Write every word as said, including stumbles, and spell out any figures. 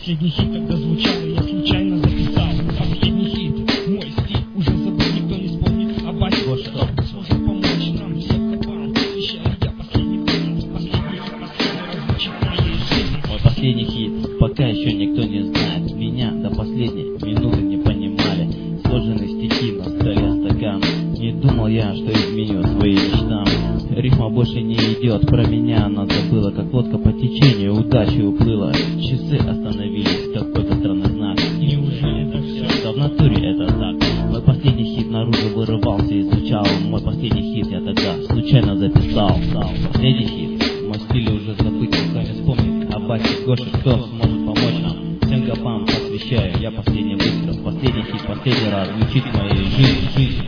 Последний хит тогда звучал, и я случайно записал. Последний хит, мой стиль уже забыл, никто не вспомнит. А Басик Гоша сможет помочь нам. Всем капам посвящаю я последний бал. Последний хит, последний раз звучит в моей жизни. Мой последний хит, пока еще никто не знает. Меня до последней минуты не понимали. Сложены стихи на столе стакан. Не думал я, что изменю свои мечтам. Рифма больше не идет, про меня она забыла. Как лодка по течению удачи уплыла. Часы остановились, какой-то странный знак. Неужели это все? Да в натуре это так. Мой последний хит наружу вырывался и звучал. Мой последний хит я тогда случайно записал. Последний хит, мой стиль уже забыть, никто не вспомнит. А Басик Гоша, кто сможет помочь нам? Всем гопам посвящаю я последний выстрел. Последний хит, последний раз звучит в моей жизни.